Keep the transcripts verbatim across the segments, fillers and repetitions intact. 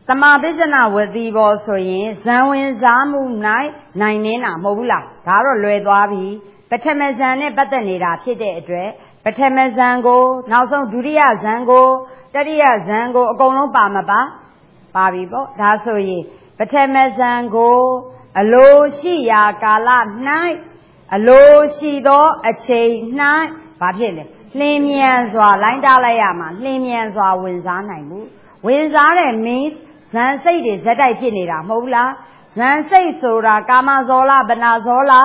Tama Bizana with the Bosoyin, Zanwin Zamu night, nine nina, Mobula, Garo Luedavi, Betemazane, Batanida, Pide Dre, Betemazango, now some Duria Zango, Daria Zango, Gono Bamaba, Babibo, that's so ye, Betemazango, Alo Shia Gala night, Alo Shido, a chain night, Babile, Limians or Lindalayama, Limians or Winzana, Winzana means. Zan say this that I did it, Mola. Zan say soda, Gamazola, Benazola,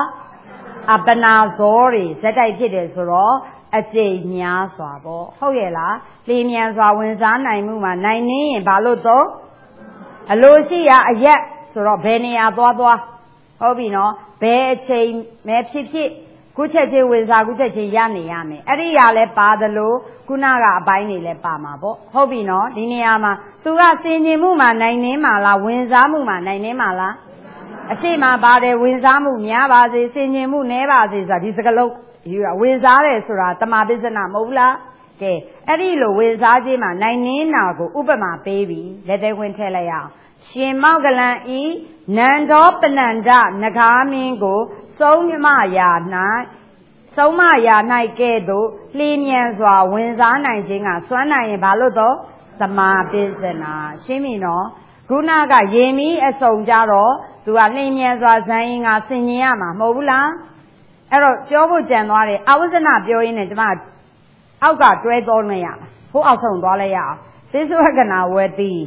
a Benazori, that I did it, so a Jania Swabo, Hoyela, Linians are when Zan, I move my nine in Baluto, a Lucia, a yet, so Benia Boba, Hobino, Bear chain, Mepsi, Kuchachi with Zaguchi Yanni Yami, Ariale Padalo, Kunaga Bini Le Pamabo, Hobino, Liniama. Tuga singing muma nine mala, Winzamuma nine mala. A shima bade Winzamu, Yabazi, singing moon never is a discalo. You are Winzare Sura, Tamabizana Mola. Okay, Erilo Winzajima, nine nago, Ubama baby, let they win tell ya. Shimagalan e, Nando Penanda, Nagamingo, Somaya night. Somaya night gedo, Linians or Winzana Jinga, Swana Balodo. Sama Bizana, Shimino, Gunaga Yemi, a Sonjaro, to a Limians was saying a Sinyama, Mobula. Ero, Jobo January, I was not doing it, but I've got great old Maya, who also Dolaya. This workana with the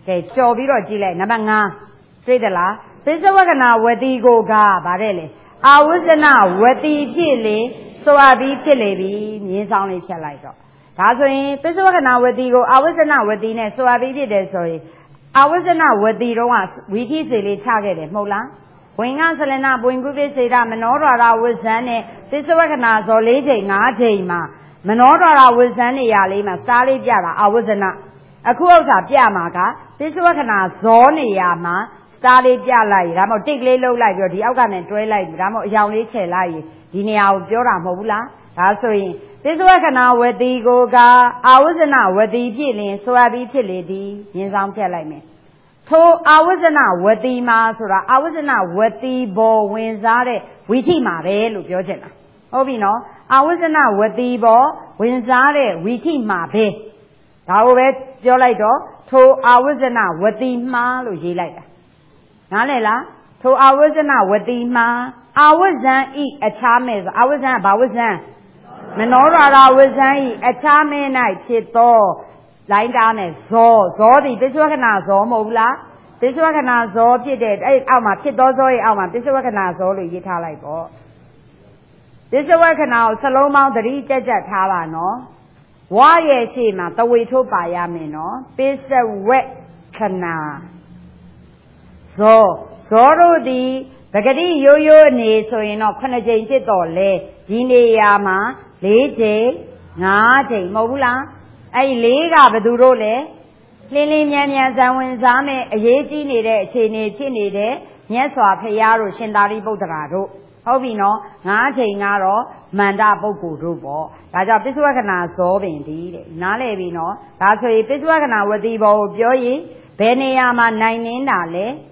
Jobiro Gile, Nabanga, Tridela, this workana with the Goga, Barele. I was now with the Chile, so I be Chile, means only Chalaito. That's why, this was an hour digo, I was an hour dinner, so I did it, sorry. I was an hour the ones, we easily targeted, Mola. When Anselina, when good visit, Menora was an this was an hour later, Najima. Menora was an Yalima, Sally Jara, I was an a quota Piamaga, this was an hour Zoni Yama, Sally Jala, Ramo, Tigley low like your the organ and twilight, Ramo, Yali Chelai, Dinia, Jora Mola. That's why. This was an hour with the Goga, I was an hour with the Jilin, so I be Tilly, in some like me. So I was an hour with the Masura, I was an hour with the Bo Winzare, Witty Mare, look your general. Obino, I was an hour with the Bo Winzare, Witty Mabe. However, Jolito, so I was an hour with the Maluji like that. Nalela, so I was an hour with the Ma, I was an eat a charmes, I was an, I was an. Menora was a charming night, Chito, lying down as so, so the Biswakana Mola, Biswakana Zo did it, Alma Chitozo, Alma, Biswakana Zo, Yita like oh. Biswakana, Saloma, the Rita Tava, no? Why is she, ma, the way to buy Yamino, Biswakana. So, Zoro the Bagadi yo yo ne, so you know, Canadian Chitole, Yama. Lege, Nate, Mobula, a lega bedurole, Lily Yamias and Winzame, a yeti needed, chini, chini, yes, or Payaro, Shindari Bodrado, Hobino, Nate, Naro, Manda Boku Rubo, that's a Biswakana so indeed, Nalevino, that's a Biswakana with the Bo Joy, Beniama nine nale,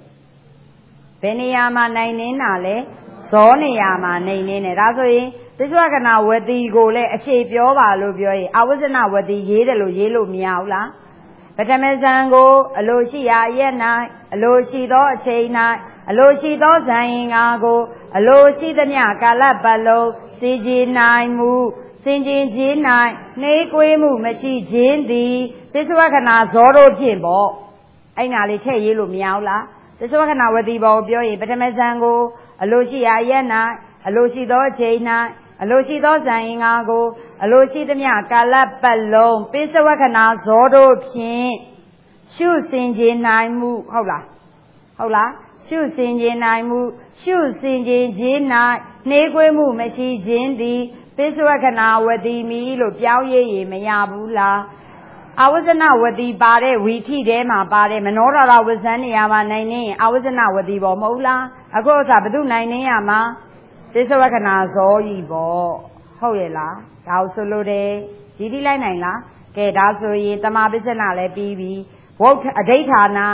Beniama nine nale, Soniama nine nale, this was an hour with the gole, a shape your value. I was an hour with the yellow, yellow meowla. But a mezango, a loshia yena, a loshido, a chaina, a loshido saying ago, a loshi the nyaka labalo, siji nine mu, sinjin jin nine, neque mu, machi jin di. This was an azoro jimbo. I nearly tell yellow meowla. This was an hour with the boy, but a mezango, a loshia yena, a loshido, a chaina. Aloshi saying ago, Aloshi the Miakala Balone, Pisawakana Zodo Pin, Shoe Sinjin nine mu, hola, hola, Shoe Sinjin nine mu, Shoe Sinjin Jin nine, Negue mu, Meshi Jindi, Pisawakana with the meal of Yaoye Mayabula. I was an hour with the body, we tea them, my body, Menora, I was an yama nine, I was an hour with the Bomola, I go to Abdu nine yama. This is what I saw you bought. Hoyela, Gausolo de Didi Lina, Get also in the Mabizanale, baby, ဝုဋ္ဌအဋိဌာန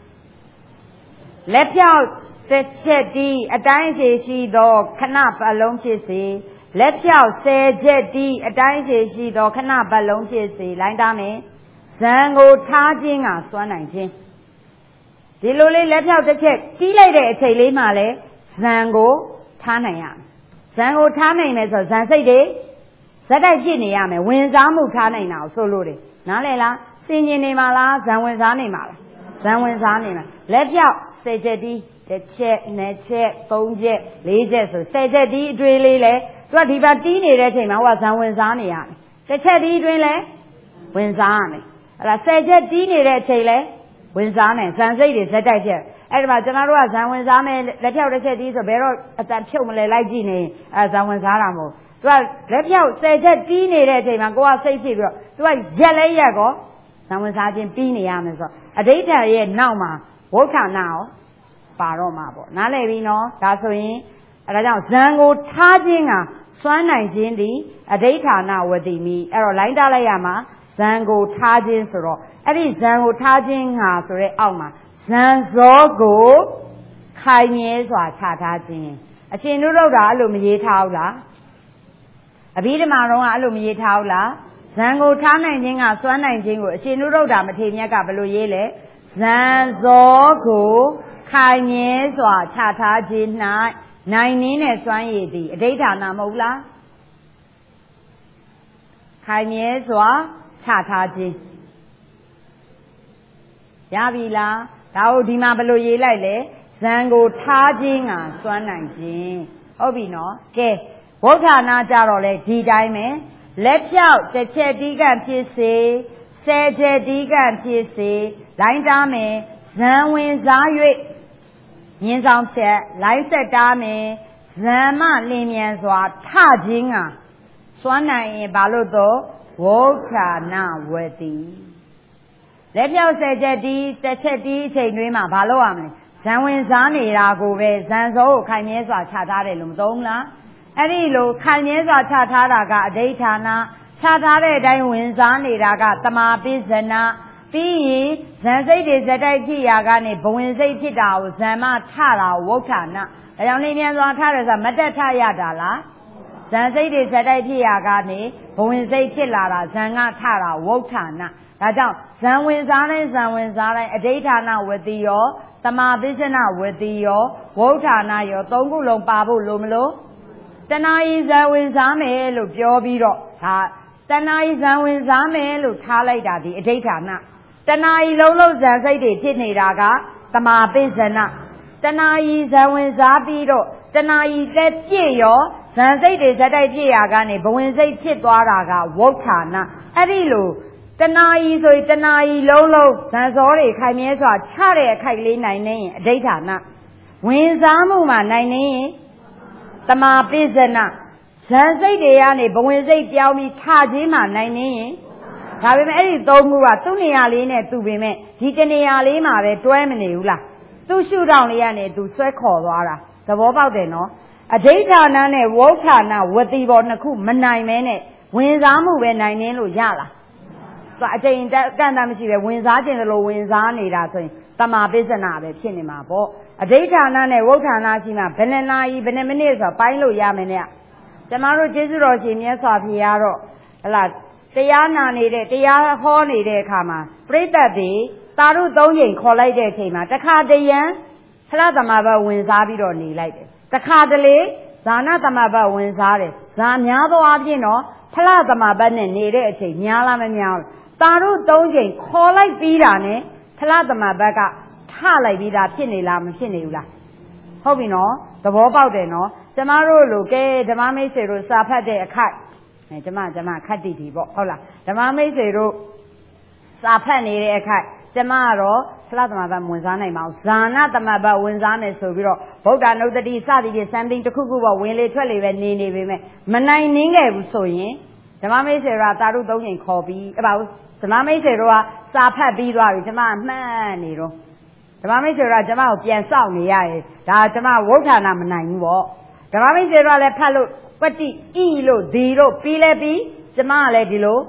လက်ဖြောက်တစ်ချက်တီးအတိုင်းရှိရှိသောခဏပတ်လုံးဖြစ်စေလက်ဖြောက်ဆယ်ချက်တီးအတိုင်းရှိရှိသောခဏပတ်လုံးဖြစ်စေလိုင်းသားမယ်ဇံကိုထားခြင်းကစွမ်းနိုင်ခြင်းဒီလိုလေးလက်ဖြောက်တစ်ချက်တီးလိုက်တဲ့အချိန်လေးမှလည်းဇံကိုထားနိုင်ရမယ်ဇံကိုထားနိုင်မယ်ဆိုဇံစိတ်တွေဇက်တိုက်ဖြစ်နေရမယ်ဝင်စားမှုထားနိုင်တာကိုဆိုလို့တယ်နားလည်လားစင်ကျင်နေမှာလားဇံဝင်စားနေမှာလားဇံဝင်စားနေမှာလက်ဖြောက်ဆယ်ချက်တီးတစ်ချက်နှစ်ချက်သုံးချက်လေးချက်ဆိုဆယ်ချက်တီးအတွေ့လေးလဲသူကဒီပါတီးနေတဲ့အချိန်မှာဟိုကဇံဝင်စားနေရမယ်တစ်ချက်တီးအတွင်းလဲဝင်စားရမယ်အဲ့ဒါဆယ်ချက်တီးနေတဲ့အချိန်လဲဝင်စားနိုင်ဇံစိတ်တွေဇက်တိုက်ဖြစ်အဲ့ဒီမှာကျွန်တော်တို့ကဇံဝင်စားမယ်လက်ဖြောက်တစ်ချက်တီးဆိုဘယ်တော့အတန်ဖြုတ်မလဲလိုက်ကြည့်နေအဲဇံဝင်စားတာမဟုတ်သူကလက်ဖြောက်ဆယ်ချက်တီးနေတဲ့အချိန်မှာကိုကစိတ်ဖြစ်ပြီးတော့သူကရက်လဲရက်ကောဇံဝင်စားခြင်းပြီးနေရမယ်ဆိုအဋိဌာရဲ့နောက်မှာဝုဋ္ဌာဏရောပါတော့မှာပေါ့နားလည်ပြီနော်ဒါဆိုရင်အဲဒါကြောင့်ဇံကိုထားခြင်းကစွမ်းနိုင်ခြင်းဒီအဋိဌာဏဝတိမိအဲ့တော့လိုင်းတားလိုက်ရမှာဇံကိုထားခြင်းဆိုတော့အဲ့ဒီဇံကိုထားခြင်းဟာဆိုတဲ့အောက်မှာဇံဇောကိုခိုင်မြဲစွာချထားခြင်းအရှင်တို့တော့အဲ့လိုမရေးထားဘူးလားအဘိဓမ္မာတော်ကအဲ့လိုမရေးထားဘူးလားဇံကိုထားနိုင်ခြင်းကစွမ်းနိုင်ခြင်းကိုအရှင်တို့တော့တာမထေမြတ်ကဘယ်လိုရေးလဲဇံဇောကိုခိုင်မြဲစွာချထားခြင်း၌နိုင်နင်းနဲ့စွမ်းရည်သည်အဋိဌာဏမဟုတ်လားခိုင်မြဲစွာချထားခြင်းရပြီလားဒါကိုဒီမှာဘယ်လိုရေးလိုက်လဲဇံကိုထားခြင်းကစွမ်းနိုင်ခြင်းဟုတ်ပြီနော်ကဲဝုဋ္ဌာဏကြတော့လေဒီတိုင်းပဲလက်ဖြောက်တစ်ချက်တီးကန့်ဖြစ်စေဆယ်ချက်တီးကန့်ဖြစ်စေလိုင်းတားမယ်ဇံဝင်စား၍မြင်းဆောင်ချက်လိုင်းဆက်တားမယ်ဇံမလင်းမြန်စွာထခြင်းကစွမ်းနိုင်ရင်ဘာလို့တော့ဝုဋ္ဌာဏဝတိလက်ဖြောက်ဆယ်ချက်တီးတစ်ချက်တီးအချိန်တွင်းမှာဘာလို့ရမလဲဇံဝင်စားနေတာကိုပဲဇံစောကိုခိုင်မြဲစွာချထားတယ်လို့မသုံးလားအဲ့ဒီလိုခိုင်မြဲစွာချထားတာကအဋိဌာဏချထားတဲ့အတိုင်းဝင်စားနေတာကတမာပိဇနာပြီးရင်ဇံစိတ်တွေဇက်တိုက်ဖြစ်ရာကနေဘဝင်စိတ်ဖြစ်တာကိုဇံမထတာဝုဋ္ဌာဏဒါကြောင့်နေမြန်စွာထတယ်ဆိုတာမတက်ထရတာလားဇံစိတ်တွေဇက်တိုက်ဖြစ်ရာကနေဘဝင်စိတ်ဖြစ်လာတာဇံကထတာဝုဋ္ဌာဏဒါကြောင့်ဇံဝင်စားတိုင်းဇံဝင်စားတိုင်းအဋိဌာဏဝတိရောတမာပိစနဝတိရောဝုဋ္ဌာဏရောသုံးခုလုံးပါဖို့လိုမလို့တဏှာဤဇံဝင်စားမယ်လို့ပြောပြီးတော့ဒါတဏှာဤဇံဝင်စားမယ်လို့ထားလိုက်တာဒီအဋိဌာဏတဏှာဤလုံးလုံးဇံစိတ်တွေဖြစ်နေတာကတမာပိစနတဏှာဤဇံဝင်စားပြီးတော့တဏှာဤလက်ပြည့်ရောဇံစိတ်တွေဇက်တိုက်ပြည့်ရာကနေဘဝင်စိတ်ဖြစ်သွားတာကဝုဋ္ဌာဏအဲ့ဒီလိုတဏှာဤဆိုရင်တဏှာဤလုံးလုံးဇံစောတွေခိုင်မြဲစွာချတဲ့အခိုက်လေးနိုင်နေရင်အဋိဌာဏဝင်စားမှုမှာနိုင်နေရင်တမာပိစနဇံစိတ်တွေကနေဘဝင်စိတ်ပြောင်းပြီးထခြင်းမှာနိုင်နေရင်ဒါပေမဲ့အဲ့ဒီသုံးခုကသူ့နေရာလေးနဲ့သူ့ပေမဲ့ဒီတနေရာလေးမှာပဲတွဲမနေဘူးလားသူ့ရှုထောင့်လေးကနေသူဆွဲခေါ်သွားတာသဘောပေါက်တယ်နော်အဋိဌာဏနဲ့ဝုဋ္ဌာဏဝတိဘောနှစ်ခုမနိုင်မဲနဲ့ဝင်စားမှုပဲနိုင်နေလို့ရလားဆိုအချိန်ကန့်တမ်းမရှိပဲဝင်စားခြင်းလို့ဝင်စားနေတာဆိုရင်တမာပိစနာပဲဖြစ်နေမှာပေါ့အဋိဌာဏနဲ့ဝုဋ္ဌာဏရှိမှဘယ်နှစ်နာရီဘယ်နှစ်မိနစ်ဆိုပိုင်းလို့ရမယ်နဲ့ကျမတို့ကျေးဇူးတော်ရှင်မြတ်စွာဘုရားတော့ဟလာတရားနာနေတဲ့တရားဟောနေတဲ့အခါမှာပြိတ္တတွေတာရုသုံးချိန်ခေါ်လိုက်တဲ့အချိန်မှာတခါတရံဖလားသမဘဝင်စားပြီးတော့နေလိုက်တယ်တခါတလေဇာနာသမဘဝင်စားတယ်ဇာများသောအားဖြင့်တော့ဖလားသမဘနဲ့နေတဲ့အချိန်များလားမများဘူးတာရုသုံးချိန်ခေါ်လိုက်ပြီးတာနဲ့ဖလားသမဘကထလိုက်ပြီးတာဖြစ်နေလားမဖြစ်နေဘူးလားဟုတ်ပြီနော်သဘောပေါက်တယ်နော်ကျမတို့လိုကဲဓမ္မမိတ်ဆွေတို့စာဖတ်တဲ့အခိုက်အဲကျမကျမခတ်တိတီပေါ့ဟုတ်လားဓမ္မမိတ်ဆွေတို့စာဖတ်နေတဲ့အခိုက်ကျမကတော့ဖလားသမဘဝင်စားနိုင်ပါဘူးဇာနာသမဘဝင်စားမယ်ဆိုပြီးတော့ဗုဒ္ဓနုတ္တိစသည်ဖြင့် something တစ်ခုခုပေါ့ဝင်လေထွက်လေပဲနေနေပေမဲ့မနိုင်နှင်းခဲ့ဘူးဆိုရင်ဓမ္မမိတ်ဆွေတို့ကတာရုသုံးချိန်ခေါ်ပြီးအဲ့ပါဘူးဓမ္မမိတ်ဆွေတို့ကစာဖတ်ပြီးသွားပြီကျမမှန်းနေတော့ဓမ္မမိတ်ဆွေတို့ကကျမကိုပြန်စောင့်နေရရဲ့ဒါကျမဝုဋ္ဌာဏမနိုင်ဘူးပေါ့ဓမ္မမိတ်ဆွေတို့ကလည်းဖတ်လို့ပတိဤလို့ဒီလို့ပြီးလဲပြီးကျမကလည်းဒီလိုတ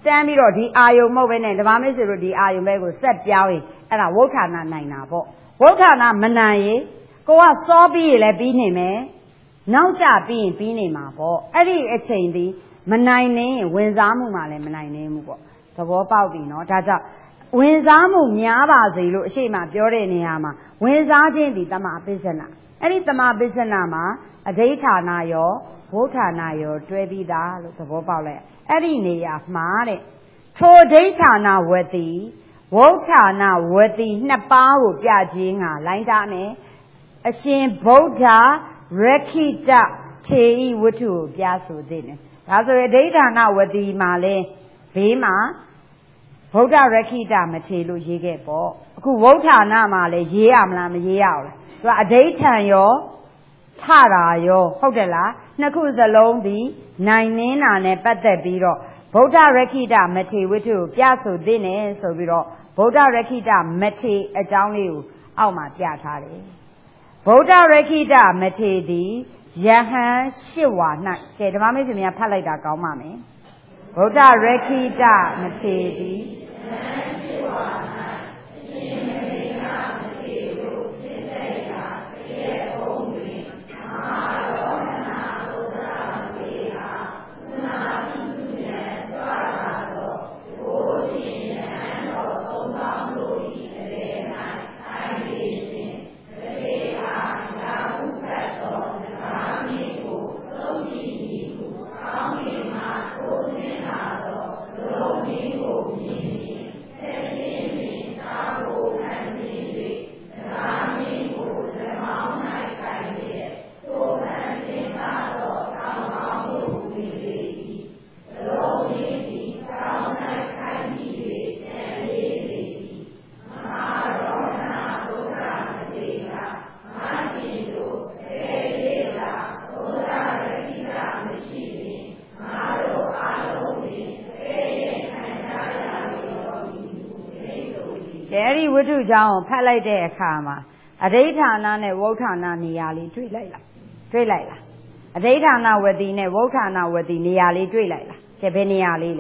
တန်းပြီးတော့ဒီအာယုံမဟုတ်ပဲနဲ့ဓမ္မမိတ်ဆွေတို့ဒီအာယုံပဲကိုဆက်ပြောင်းရင်အဲ့ဒါဝဋ္ဌာဏနိုင်တာပေါ့ဝဋ္ဌာဏမနိုင်ရင်ကိုကစောပြီးရင်လည်းပြီးနေမယ်နောက်ကျပြီးရင်ပြီးနေမှာပေါ့အဲ့ဒီအချိန်ဒီမနိုင်နေရင်ဝင်စားမှုမှလည်းမနိုင်နေဘူးပေါ့သဘောပေါက်ပြီနော်ဒါကြောင့်ဝင်စားမှုများပါစေလို့အရှိမပြောတဲ့နေရာမှာဝင်စားခြင်းဒီတမပစ္စနာအဲ့ဒီတမပစ္စနာမှာအဋိဌာဏရောဝဋ္ဌာဏရောတွဲပြီးသားလို့သဘောပေါက်လိုက်အဲ့ဒီနေရာမှာတဲ့ထိုအဋိဌာဏဝတိဝဋ္ဌာဏဝတိနှစ်ပါးကိုပြခြင်းကလိုင်းတာမယ်အရှင်ဗုဒ္ဓရခိတထေဤဝတ္ထုကိုပြဆိုသေးတယ်ဒါဆိုရင်အဋိဌာဏဝတိမှာလဲဘေးမှာဗုဒ္ဓရခိတမထေလို့ရေးခဲ့ပေါ့အခုဝဋ္ဌာဏမှာလဲရေးရမလားမရေးရအောင်လားသူကအဋိဌံရောထတာရောဟုတ်တယ်လားနှစ်ခုစလုံးဒီနိုင်နင်းတာနဲ့ပတ်သက်ပြီးတော့ဗုဒ္ဓရခိတမထေဝတ္ထုကိုပြဆိုသေးတယ်ဆိုပြီးတော့ဗုဒ္ဓရခိတမထေအကြောင်းလေးကိုအောက်မှာပြထားတယ်ဗုဒ္ဓရခိတမထေသည်ယဟန်ရှစ်ဝါ၌ကဲဓမ္မမိတ်ဆွေများဖတ်လိုက်တာကောင်းပါမယ်ဗုဒ္ဓရခိတမထေသည်ယဟန်ရှစ်ဝါ၌အရှင်မထေရမထေကိုသိသိတာတကယ်ပုံတွင်မဟာရောမနာဗုဒ္ဓမထေဟာကုဏပိတုယံကြွလာသောဘိုးရှင်ယဟန်တော်သုံးပေါင်းတို့၏အလယ်၌ထိုင်နေစဉ်တထေဟာရာဟုသက်သောဓမ္မမင်းကိုသုံးကြည့်ပြီးကိုကောင်းကင်မှထိုးဆင်းလာသောလုံမင်းကိုမြင်ပြီးဆက်ရှင်ပင်သာကိုခံနေ၍ဓမ္မမင်းကိုဓမ္မောင်း၌ကိုင်လျက်သို့ခံသင်သာသောကောင်းကောင်းတို့ဝင်လေ၏လုံမင်းသည်ကောင်း၌ကိုင်ပြီး၍ပြန်လေလေ၏မဟာရောဏဗုဒ္ဓမထေရမရှင်တို့သေသေးတာဘုရားရခိတမရှိရင်ငါတို့အားလုံးဖြင့်သေရဲ့ခံကြရတော်မူ၏ဆိုပြီးအဲဒီဝတ္ထုကြောင့်ဖတ်လိုက်တဲ့အခါမှာအဋိဌာဏနဲ့ဝဋ္ဌာဏနေရာလေးတွေ့လိုက်လားတွေ့လိုက်လားအဋိဌာဏဝတိနဲ့ဝဋ္ဌာဏဝတိနေရာလေးတွေ့လိုက်လားကဲဘယ်နေရာလေးလဲ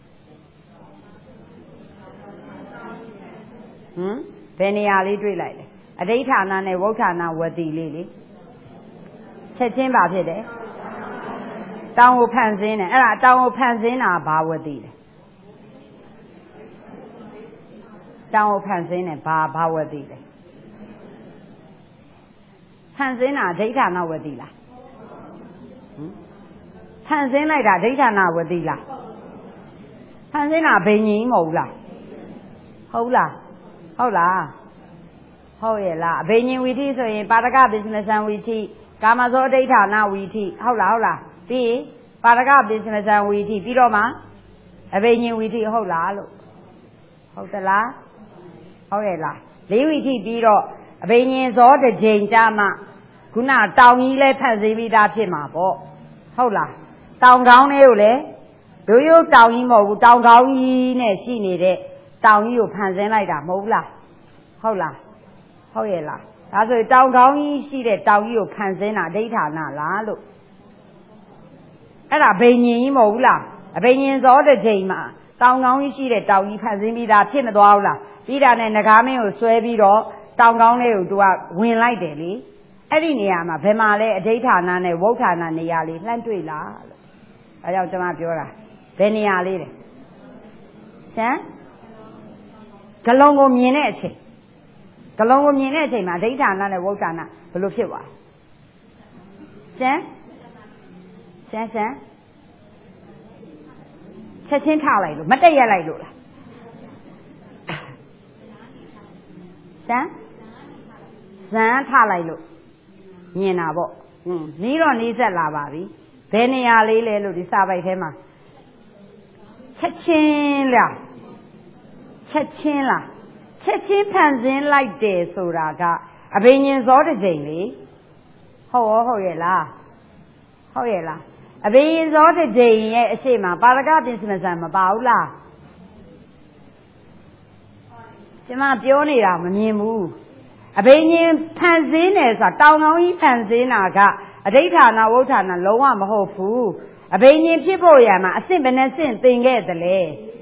ဟမ်ဘယ်နေရာလေးတွေ့လိုက်လဲအဋိဌာဏနဲ့ဝဋ္ဌာဏဝတိလေးလေချက်ချင်းပါဖြစ်တယ်တောင်ကိုဖန်ဆင်းတယ်အဲ့ဒါတောင်ကိုဖန်ဆင်းတာဘာဝတိလဲတောင်ကိုဖန်ဆင်းတယ်ဘာဘာဝတိလဲဖန်ဆင်းတာဒိဋ္ဌာဏဝတိလားဟမ်ဖန်ဆင်းလိုက်တာဒိဋ္ဌာဏဝတိလားဖန်ဆင်းတာဘိညာဉ်မဟုတ်လားဟုတ်လားဟုတ်လားဟုတ်ရဲ့လားအဘိညာဉ်ဝီထိဆိုရင်ပါရကပစ္စမဇံဝီထိကာမဇောဒိဋ္ဌာဏဝီထိဟုတ်လားဟုတ်လားပြီးရင်ပါရကပစ္စမဇံဝီထိပြီးတော့မှအဘိညာဉ်ဝီထိဟုတ်လားလို့ဟုတ်သလားဟုတ်ရဲ့လားလေးဝီထိပြီးတော့အဘိညာဉ်ဇောတစ်ကြိမ်ကြမှခုနတောင်ကြီးလဲဖတ်စေပြီးသားဖြစ်မှာပေါ့ဟုတ်လားတောင်ကောင်းလေးကိုလည်းရိုးရိုးတောင်ကြီးမဟုတ်ဘူးတောင်ကောင်းကြီးနဲ့ရှိနေတဲ့တောင်ကြီးကိုဖန်ဆင်းလိုက်တာမဟုတ်လားဟုတ်လားဟုတ်ရဲ့လားဒါဆိုတောင်ကောင်းကြီးရှိတဲ့တောင်ကြီးကိုဖန်ဆင်းတာဒိဋ္ဌာဏလားလို့အဲ့ဒါဘိညာဉ်ကြီးမဟုတ်ဘူးလားအဘိညာဉ်ဇောတစ်ကြိမ်မှာတောင်ကောင်းကြီးရှိတဲ့တောင်ကြီးဖန်ဆင်းပြီးသားဖြစ်မသွားဘူးလားပြီးတာနဲ့ငကားမင်းကိုဆွဲပြီးတော့တောင်ကောင်းလေးကိုသူကဝင်လိုက်တယ်လေအဲ့ဒီနေရာမှာဘယ်မှာလဲအဋိဌာဏနဲ့ဝဋ္ဌာဏနေရာလေးလှမ်းတွေ့လားလို့အဲကြောင့်ကျွန်မပြောတာဘယ်နေရာလေးလဲရှမ်းဂလုံးကိုမြင်တဲ့အချိန်ဂလုံးကိုမြင်တဲ့အချိန်မှာအဋိဌာဏနဲ့ဝဋ္ဌာဏဘယ်လိုဖြစ်သွားရှမ်းရှမ်းရှမ်းချက်ချင်းထားလိုက်လို့မတက်ရက်လိုက်လို့လားရှမ်းဇန်ထားလိုက်လို့မြင်တာပေါ့ဟင်းနီးတော့နီးစက်လာပါပြီဘယ်နေရာလေးလဲလို့ဒီစာပိုက်ထဲမှာချက်ချင်းလားချက်ချင်းလားချက်ချင်းဖန်ဆင်းလိုက်တယ်ဆိုတာကအဘိညာဉ်ဇောတစ်ကြိမ်လေဟုတ်ရောဟုတ်ရဲ့လားဟုတ်ရဲ့လားအဘိညာဉ်ဇောတစ်ကြိမ်ရဲ့အရှိမပါရကပစ္စမဇံမပါဘူးလားကျမပြောနေတာမမြင်ဘူးအဘိညာဉ်ဖန်ဆင်းတယ်ဆိုတာတောင်ကောင်းကြီးဖန်ဆင်းတာကအဋိဌာဏဝဋ္ဌာဏလုံးဝမဟုတ်ဘူးအဘိညာဉ်ဖြစ်ဖို့ရမှာအဆင့်ဘယ်နဲ့ဆင့်သင်ခဲ့သလဲ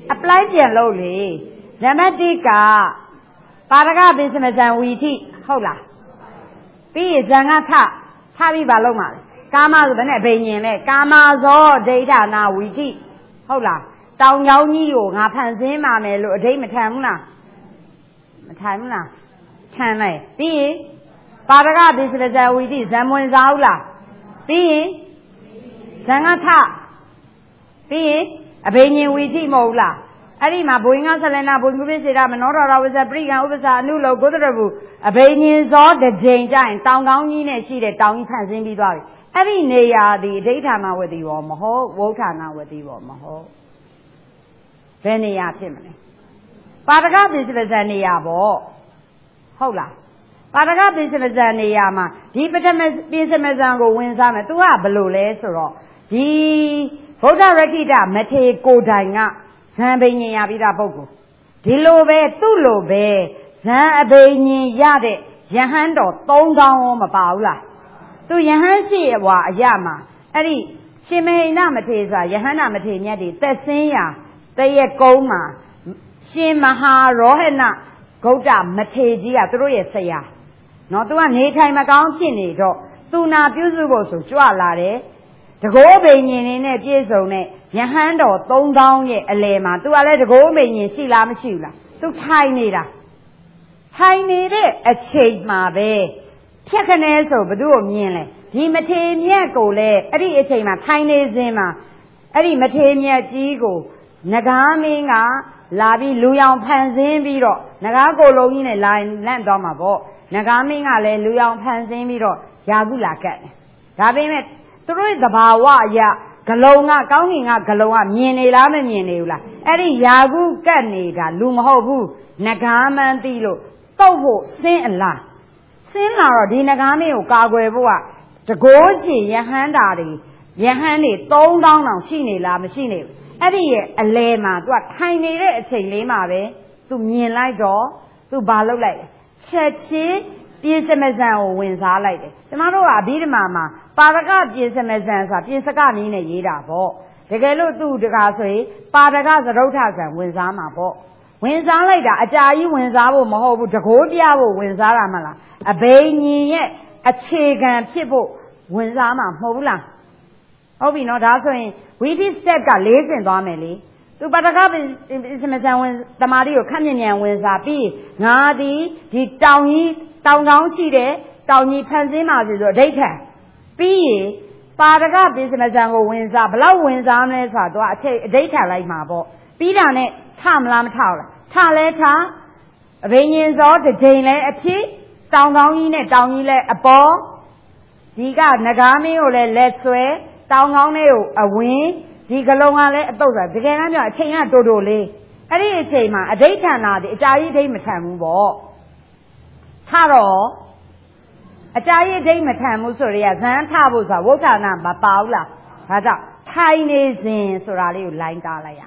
apply ပြန်လုပ်လေနံပါတ်တစ်ကပါရကပိစမဇံဝီထိဟုတ်လားပြီးရင်ဇံကထထပြီးပါလုံးပါလေကာမဆိုဘယ်နဲ့ဘိညာဉ်လဲကာမဇောဒိဋ္ဌာနာဝီထိဟုတ်လားတောင်ကြောင်းကြီးကိုငါဖန်ဆင်းပါမယ်လို့အဓိမ္မထံဘူးလားမထံဘူးလားထံလိုက်ပြီးရင်ပါရကပိစမဇံဝီထိဇံဝင်စားဘူးလားပြီးရင်ဇံကထပြီးရင်အဘိညာဉ်ဝီထိမဟုတ်လားအဲ့ဒီမှာဘုရင်ကဆလနာဘုရင်ကုပိစေတာမနောတော်တော်ဝဇပရိကံဥပ္ပစာအနုလောကုသရဘူးအဘိညာဉ်ဇောတစ်ကြိမ်ကျရင်တောင်ကောင်းကြီးနဲ့ရှိတဲ့တောင်ကြီးဖန်ဆင်းပြီးသွားပြီအဲ့ဒီနေရာဒီအဋ္ဌာဏဝတိဘောမဟုတ်ဝုဋ္ဌာဏဝတိဘောမဟုတ်ဘယ်နေရာဖြစ်မလဲပါရကပိစပဇံနေရာပေါ့ဟုတ်လားပါရကပိစပဇံနေရာမှာဒီပထမပိစပဇံကိုဝင်စားမယ်သူကဘယ်လိုလဲဆိုတော့ဒီဗုဒ္ဓရခိတမထေကိုတိုင်ကဇံဘိညာဉ်ရပြီးတာပုဂ္ဂိုလ်ဒီလိုပဲသူ့လိုပဲဇံအဘိညာဉ်ရတဲ့ယဟန်တော်သုံးကောင်းရောမပါဘူးလားသူယဟန်ရှိရဘွာအရမှာအဲ့ဒီရှင်မဟိနမထေဆိုတာယဟန္တာမထေမြတ်တွေသက်စင်းရာတရက်ကုန်းမှာရှင်မဟာရောဟဏဂုတ်တမထေကြီးကသူတို့ရဲ့ဆရာနော်သူကနေထိုင်မကောင်းဖြစ်နေတော့သူနာပြုစုဖို့ဆိုကြွလာတယ်တကောဘိညာဉ်နေနဲ့ပြည့်စုံတဲ့ယဟန်တော်သုံးကောင်းရဲ့အလယ်မှာသူကလည်းတကောဘိညာဉ်ရှိလားမရှိဘူးလားသူထိုင်နေတာထိုင်နေတဲ့အချိန်မှာပဲဖြတ်ခနဲဆိုဘသူ့ကိုမြင်လဲဒီမထေမြတ်ကိုလည်းအဲ့ဒီအချိန်မှာထိုင်နေစဉ်မှာအဲ့ဒီမထေမြတ်ကြီးကိုနဂါမင်းကလာပြီးလူရောင်ဖန်ဆင်းပြီးတော့နဂါကိုလုံးကြီးနဲ့လာလန့်သွားမှာပေါ့နဂါမင်းကလည်းလူရောင်ဖန်ဆင်းပြီးတော့ယာကုလာကတ်တယ်ဒါပေမဲ့သူတို့ရဲ့သဘာဝအရဂလုံကကောင်းကင်ကဂလုံကမြင်နေလားမမြင်နေဘူးလားအဲ့ဒီယာကုကတ်နေတာလူမဟုတ်ဘူးနဂါမန်းသိလို့တုတ်ဖို့ဆင်းအလားဆင်းလာတော့ဒီနဂါမင်းကိုကာကွယ်ဖို့ကတကိုးချီယဟန္တာတွေယဟန်တွေသုံးတောင်းတောင်ရှိနေလားမရှိနေဘူးအဲ့ဒီရဲ့အလဲမှာသူကထိုင်နေတဲ့အချိန်လေးမှာပဲသူမြင်လိုက်တော့သူဘာလုပ်လိုက်လဲချက်ချင်းပြေစမဇံကိုဝင်စားလိုက်တယ်ကျမတို့ကအဘိဓမ္မာမှာပါရကပြေစမဇံဆိုတာပြေစကနည်းနဲ့ရေးတာပေါ့တကယ်လို့သူ့တကားဆိုရင်ပါရကသရုဋ္ဌဇံဝင်စားမှာပေါ့ဝင်စားလိုက်တာအကြာကြီးဝင်စားဖို့မဟုတ်ဘူးတကိုးပြဖို့ဝင်စားတာမလားအဘိညာဉ်ရဲ့အခြေခံဖြစ်ဖို့ဝင်စားမှာမဟုတ်ဘူးလားဟုတ်ပြီနော်ဒါဆိုရင်ဝိသိ step ကလေးဆင့်သွားမယ်လေသူပတကပိစမဇံဝင်တမာတိကိုခက်မြင်မြန်ဝင်စားပြီးငါသည်ဒီတောင်ကြီးတောင်ကောင်းရှိတဲ့တောင်ကြီးဖန်ဆင်းပါစေဆိုအဓိဋ္ဌာန်ပြီးရင်ပါရကပိစမဇံကိုဝင်စားဘလောက်ဝင်စားမလဲဆိုတော့အချိန်အဓိဋ္ဌာန်လိုက်မှာပေါ့ပြီးတာနဲ့ထမလားမထဘူးလားထလဲထအဘိညာဉ်စောတစ်ချိန်လဲအဖြစ်တောင်ကောင်းကြီးနဲ့တောင်ကြီးလဲအပေါ်ဒီကနဂါမင်းကိုလည်းလက်ဆွဲတောင်ကောင်းလေးကိုအဝင်းဒီကလုံးကလည်းအတုတ်ဆိုတကယ်တမ်းပြောအချိန်ကတိုးတိုးလေးအဲ့ဒီအချိန်မှာအဋိဋ္ဌာနာဒီအကြာကြီးအဋိမထံဘူးပေါ့ထတော့အကြာကြီးအဋိမထံဘူးဆိုရဇန်ထဖို့ဆိုတာဝုဋ္ဌာနာမပါဘူးလားဒါကြောင့်ထိုင်နေစဉ်ဆိုတာလေးကိုလိုင်းတားလိုက်ရ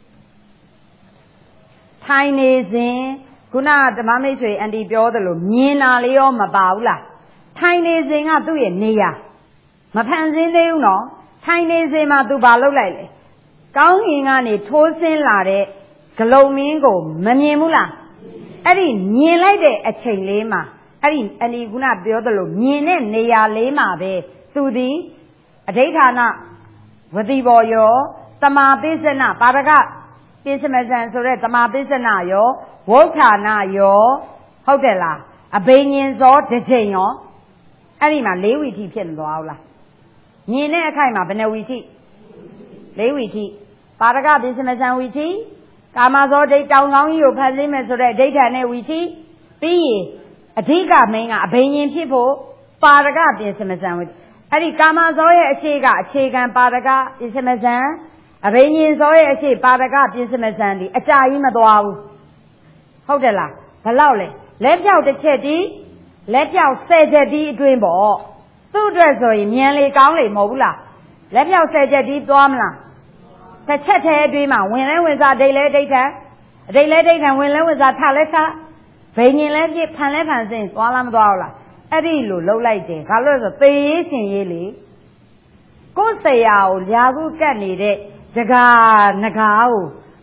ထိုင်နေစဉ်ခုနကဓမ္မမိတ်ဆွေအန်တီပြောသလိုမြင်တာလေးရောမပါဘူးလားထိုင်နေစဉ်ကသူ့ရဲ့နေရာမဖန်ဆင်းသေးဘူးနော်ထိုင်နေစဉ်မှာသူဘာလုပ်လိုက်လဲကောင်းကင်ကနေထိုးဆင်းလာတဲ့ဂလုံမင်းကိုမမြင်ဘူးလားအဲ့ဒီမြင်လိုက်တဲ့အချိန်လေးမှာအဲ့ဒီအနီကုဏပြောသလိုမြင်တဲ့နေရာလေးမှာပဲသူသည်အဋိဋ္ဌာဏဝတိဘောယောတမာပိစနပါရကပိစမဇံဆိုတဲ့တမာပိစနယောဝုဋ္ဌာဏယောဟုတ်တယ်လားအဘိညာဉ်စောတစ်ချိန်ရောအဲ့ဒီမှာလေးဝီထိဖြစ်မသွားဘူးလားမြင်တဲ့အခိုက်မှာဘယ်နှဝီထိလေးဝီထိပါရကပိစမဇံဝီထိကာမဇောဒိတ်တောင်ကောင်းကြီးကိုဖန်ဆင်းမယ်ဆိုတဲ့အဋိဋ္ဌာန်နဲ့ဝီထိပြီးရင်အဓိကမင်းကအဘိညာဉ်ဖြစ်ဖို့ပါရကပိစမဇံဝီအဲ့ဒီကာမဇောရဲ့အရှိကအခြေခံပါရကပိစမဇံအဘိညာဉ်ဇောရဲ့အရှိပါရကပိစမဇံဒီအကြာကြီးမသွားဘူးဟုတ်တယ်လားဘယ်လောက်လဲလက်ပြောက်တစ်ချက်ဒီလက်ပြောက်ဆယ်ချက်ဒီအတွင်းပေါ့သူ့အတွက်ဆိုရင်မြန်လေကောင်းလေမဟုတ်ဘူးလားလက်ပြောက်ဆယ်ချက်ဒီသွားမလားတစ်ချက်ထဲအတွင်းမှာဝင်လဲဝင်စားဒိတ်လဲဒိတ်ထအဒိတ်လဲဒိတ်ထဝင်လဲဝင်စားထလဲထဘိညာဉ်လဲပြဖန်လဲဖန်စင်သွားလားမသွားဘူးလားအဲ့ဒီလိုလှုပ်လိုက်တယ်ဘာလို့လဲဆိုသေရေးရှင်ရေးလေကိုယ်ဆရာကိုညာခုကတ်နေတဲ့ဒကာနဂါကို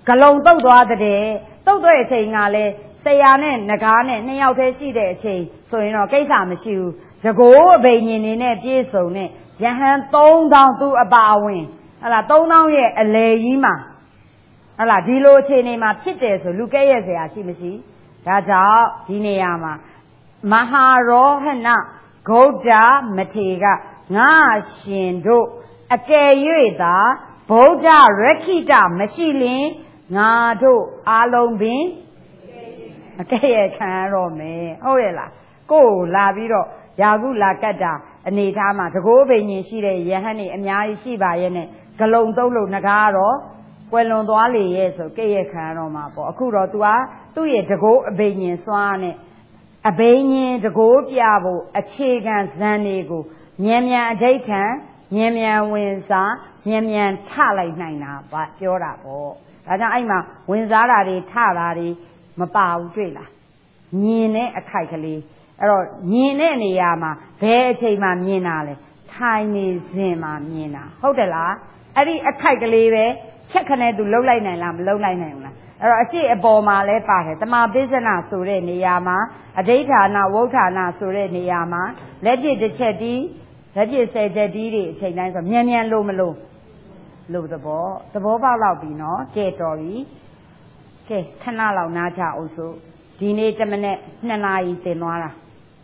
ဂလုံးတုတ်သွားတဲ့တုတ်တဲ့အချိန်ကလည်းဆရာနဲ့ငကားနဲ့နှစ်ယောက်တည်းရှိတဲ့အချိန်ဆိုရင်တော့ကိစ္စမရှိဘူးတကိုးအဘိညာဉ်နေနဲ့ပြည့်စုံတဲ့ယဟန်သုံးသောင်းသူအပါအဝင်ဟလာသုံးသောင်းရဲ့အလေကြီးမှာဟလာဒီလိုအခြေအနေမှာဖြစ်တယ်ဆိုလူကဲ့ရဲ့ဆရာရှိမရှိဒါကြောင့်ဒီနေရာမှာမဟာရောဟဏဂௌတမထေကငါရှင်တို့အကယ်၍သာဗုဒ္ဓရခိတမရှိလင်ငါတို့အားလုံးပင်အကဲ့ရဲ့ခံရတော့မယ်ဟုတ်ရဲ့လားကိုယ်လာပြီးတော့ယာကုလာကတ်တာအနေထားမှာတကိုးပင်ရှင်ရှိတဲ့ယဟန်နေအများကြီးရှိပါရဲ့နဲ့ဂလုံတုပ်လို့ငကားတော့ကွယ်လွန်သွားလေရဲ့ဆိုကဲ့ရဲ့ခံရတော့မှာပေါ့အခုတော့ तू ကသူ့ရဲ့တကိုးအဘိညာဉ်စွမ်းနဲ့အဘိညာဉ်တကိုးပြဖို့အခြေခံဇန်တွေကိုမြန်မြန်အဋိဋ္ဌံမြန်မြန်ဝင်စားမြန်မြန်ထလိုက်နိုင်တာပါပြောတာပေါ့ဒါကြောင့်အဲ့မှာဝင်စားတာတွေထတာတွေမပါဘူးတွေ့လားမြင်တဲ့အခိုက်ကလေးအဲ့တော့မြင်တဲ့နေရာမှာဘယ်အချိန်မှမြင်တာလဲထိုင်နေစဉ်မှာမြင်တာဟုတ်တယ်လားအဲ့ဒီအခိုက်ကလေးပဲချက်ခနဲ့သူလှုပ်လိုက်နိုင်လားမလှုပ်လိုက်နိုင်ဘူးလားအဲ့တော့အရှိအပေါ်မှာလဲပါတယ်တမာပိစနာဆိုတဲ့နေရာမှာအဋိဌာဏဝုဋ္ဌာဏဆိုတဲ့နေရာမှာလက်ပြတစ်ချက်တီးလက်ပြဆယ်ချက်တီးတွေအချိန်တိုင်းဆိုမြန်မြန်လို့မလို့လို့သဘောသဘောပေါက်တော့ပြီနော်ကဲတော်ပြီကဲခဏလောက်နားချအောင်ဆိုဒီနေ့တစ်မိနစ်နှစ်နာရီသင်သွားတာ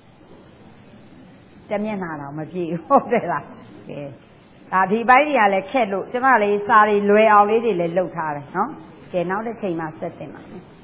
တမျက်နှာတော့မပြည့်ဟုတ်တယ်လားကဲဒါဒီပိုင်းတွေကလည်းခက်လို့ကျမလေးစာတွေလွယ်အောင်လေးတွေလည်းလုပ်ထားတယ်နော်ကဲနောက်တစ်ချိန်မှဆက်တင်ပါမယ်